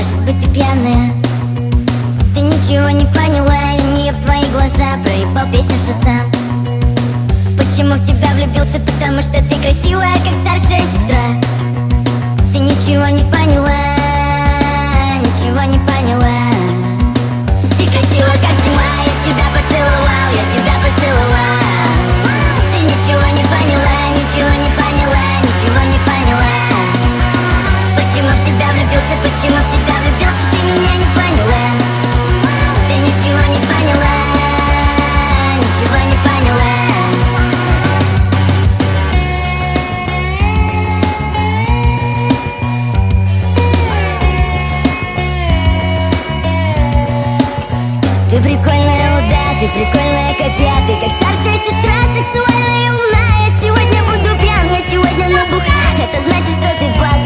может быть ты пьяная. Ты ничего не поняла, и не в твои глаза проебал песню, что сам. Почему в тебя влюбился? Потому что ты красивая, как старшая сестра. Ты ничего не поняла, ничего не поняла. Ты красивая, как зима, я тебя поцеловал, я тебя поцеловал. Ты ничего не поняла, ничего не поняла, ничего не поняла. Почему в тебя влюбился, почему в тебя влюбился, ты меня не поняла. Ты ничего не поняла, ничего не поняла. Ты прикольная, да, ты прикольная, как я. Ты как старшая сестра, сексуальная и умная. Я сегодня буду пьян, я сегодня набуха. Это значит, что ты